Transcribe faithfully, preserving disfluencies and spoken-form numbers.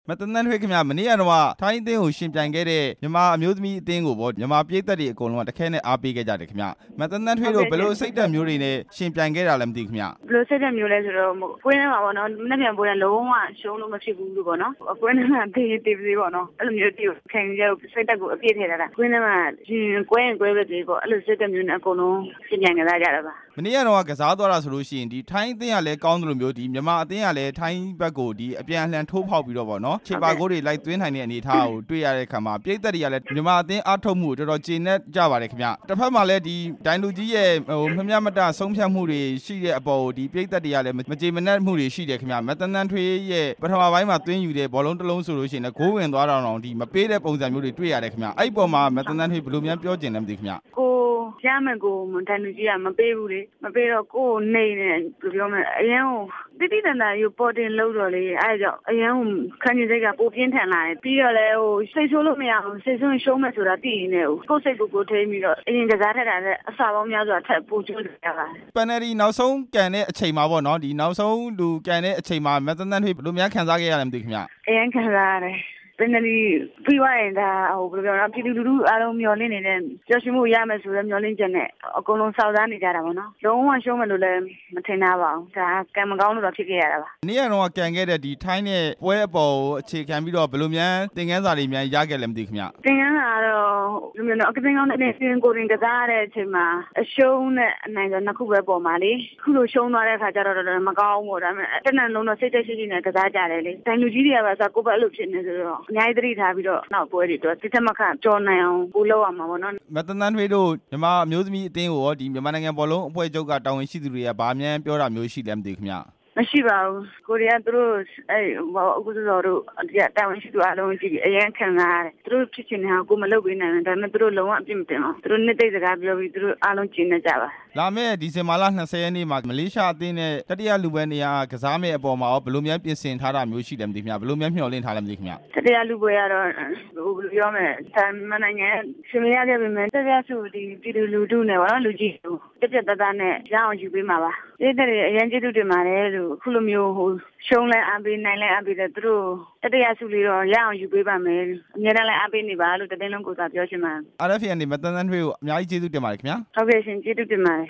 မတန်းတန်းထွေးခင်ဗျမနေ့ကတော့ထိုင်းအသင်းကိုရှင်ပြိုင်ခဲ့တဲ့မြန်မာအမျိုးသမီးအသင်းကိုပေါ့မြန်မာပြည်သက်တွေအကုန်လုံးကတခဲနဲ့အားပေးခဲ့ကြတယ်ခင်ဗျမတန်းတန်းထွေးတို့ဘယ်လိုစိတ်ဓာတ်မျိုးတွေနဲ့ရှင်ပြိုင်ခဲ့တာလဲမသိခင်ဗျဘယ်လိုစိတ်ဓာတ်မျိုးလဲဆိုတော့ပွဲထဲမှာပေါ့နော်မနေ့ပြန်ပွဲလုံးဝရှုံးလို့မဖြစ်ဘူးလို့ပေါ့နော်ပွဲထဲမှာတေးတေးသေးပေါ့နော်အဲ့လိုမျိုးတီးခံရစိတ်ဓာတ်ကိုအပြည့်ထည့်ထားတာပွဲထဲမှာရှင်ကွဲရင်ကွဲပဲသေးပေါ့အဲ့လိုစိတ်ဓာတ်မျိုးနဲ့အကုန်လုံးရှင်ပြိုင်ကြကြတာပါမနေ့ကတော့ကစားသွားတာဆိုလို့ရှိရင်ဒီထိုင်းအသင်းကလည်းကောင်းတယ်လို့မျိုးဒီမြန်မာအသင်းကလည်းထိုင်းဘက်ကိုဒီအပြန်အလှန်ထိုးဖောက်ပြီးတော့ပေါ့နော်ခြေပါကိုးတွေလိုက်သွင်းနိုင်တဲ့အနေအထားကိုတွေ့ရတဲ့အခါမှာပြည်သက်တွေကလည်းမြန်မာအသင်းအားထုတ်မှုကိုတော်တော်ကျေနပ်ကြပါတယ်ခင်ဗျတစ်ဖက်မှာလည်းဒီဒိုင်လူကြီးရဲ့ဟိုမမျှမတဆုံးဖြတ်မှုတွေရှိတဲ့အပေါ်ကိုဒီပြည်သက်တွေကလည်းမကြေမနပ်မှုတွေရှိတယ်ခင်ဗျမတန်းတန်းထွေးရဲ့ပထမပိုင်းမှာသွင်းယူတဲ့ဘောလုံးတစ်လုံးဆိုလို့ရှိရင်လည်းဂိုးဝင်သွားတော့တော့ဒီမပေးတဲ့ပုံစံမျိုးတွေတွေ့ရတယ်ခင်ဗျအဲ့ဒီပေါ်မှာမတန်းတန်းထွေးဘယ်လိုများပြောချင်လဲမသိခင်ဗျကိုရမယ်ကိုဒိုင်လူကြီးကမပေးဘူးလေမပေးတော့ကိုနေနေဘယ်လိုပြောမလဲအရင်ကတိတိတန်တာယူပေါ်တင်လို့တော့လေအဲဒါကြောင့်အရင်ကခန်းကြီးစိတ်ကပိုပြင်းထန်လာတယ်ပြီးတော့လည်းဟိုစိတ်ဆိုးလို့မရဘူးစိတ်ဆိုးရှုံးမယ်ဆိုတာသိနေတယ်ကိုယ်စိတ်ကိုကိုထိပြီးတော့အရင်ကစားထက်တာလည်းအစာပေါင်းများစွာထက်ပိုကျိုးရပါတယ်ပန်နယ်ဒီနောက်ဆုံးကန်တဲ့အချိန်မှာပေါ့နော်ဒီနောက်ဆုံးလူကန်တဲ့အချိန်မှာမတန်းတန်းထွေးဘယ်လိုများခံစားခဲ့ရလဲမသိခင်ဗျအရင်ခံစားရတယ်ပင်နယ်ဒီပြီးသွားရင်ဒါဟိုဘယ်လိုပြောလဲပြည်သူလူထုအားလုံးမျှော်လင့်နေတဲ့ကြောက်ရွံ့မှုရမယ်ဆိုတဲ့မျှော်လင့်ချက်နဲ့အကုန်လုံးစောင့်စားနေကြတာပေါ့နော်လုံးဝရှုံးမယ်လို့လည်းမထင်တာပါဘူးဒါကံမကောင်းလို့တော့ဖြစ်ခဲ့ရတာပါနေ့ကတော့ကန်ခဲ့တဲ့ဒီထိုင်းနဲ့ပွဲအပေါ်ကိုအခြေခံပြီးတော့ဘယ်လိုများသင်ခန်းစာတွေများရခဲ့လဲမသိခင်ဗျသင်ခန်းစာကတော့ဒီလိုမျိုးအကတင်ကောင်းတဲ့စင်ကိုရင်ကစားတဲ့အချိန်မှာအရှုံးနဲ့အနိုင်ဆိုနှစ်ခုပဲပေါ်မှာလေခုလိုရှုံးသွားတဲ့အခါကျတော့မကောင်းဘူးဒါပေမဲ့တနက်လုံးတော့စိတ်တက်ရှိရှိနဲ့ကစားကြတယ်လေဒိုင်လူကြီးတွေကပါဆိုကိုယ့်ဘက်အဲ့လိုဖြစ်နေဆိုတော့အများကြီးသတိထားပြီးတော့နောက်ပွဲတွေတော့တစ်ချက်မခန့်ကြော်နိုင်အောင်ပို့လို့ရမှာပေါ့နော်မတန်းတန်းထွေးတို့မြန်မာအမျိုးသမီးအသင်းကိုရောဒီမြန်မာနိုင်ငံဘောလုံးအဖွဲ့ချုပ်ကတာဝန်ရှိသူတွေကဗာမြန်ပြောတာမျိုးရှိလဲမသိခင်ဗျမရှိပါဘူးကိုရီးယားသူတို့အဲ့ဟိုအခုဆိုတော့ဒီတာဝန်ရှိသူအားလုံးကြည့်ပြီးအရင်ခံစားရတယ်သူတို့ဖြစ်ချင်တဲ့ဟာကိုမလုပ်ပေးနိုင်ဘူးဒါပေမဲ့သူတို့လုံးဝအပြစ်မတင်အောင်သူတို့နှစ်သိမ့်စကားပြောပြီးသူတို့အားလုံးကျင်းနေကြပါလာမယ့်ဒီဇင်ဘာလ၂၀ရက်နေ့မှာမလေးရှားအသင်းနဲ့တတိယလူပွဲနေရာကစားမယ့်အပေါ်မှာရောဘယ်လိုများပြင်ဆင်ထားတာမျိုးရှိတယ်မသိခင်ဗျဘယ်လိုများမျှော်လင့်ထားလဲမသိခင်ဗျတတိယလူပွဲကတော့ဟိုဘယ်လိုပြောမလဲဒါမနိုင်ငံရှင်မရခဲ့ပေမဲ့တတိယစုဒီပြည်သူလူထုနဲ့ဗောနော်လူကြီးပြပြတသားနဲ့ရအောင်ယူပေးမှာပါဒီတဲ့အရင်ကျေးဇူးတင်ပါတယ်လို့အခုလိုမျိုးဟိုရှုံးလဲအားပေးနိုင်လဲအားပေးတယ်သူတို့တတိယစုလေးတော့ရအောင်ယူပေးပါမယ်အများအားလည်းအားပေးနေပါလို့တတင်းလုံးကိုစားပြောချင်ပါအာ အဖ် အေ ကနေမတန်းတန်းထွေးကိုအများကြီးကျေးဇူးတင်ပါတယ်ခင်ဗျာဟုတ်ကဲ့ရှင်ကျေးဇူးတင်ပါတယ်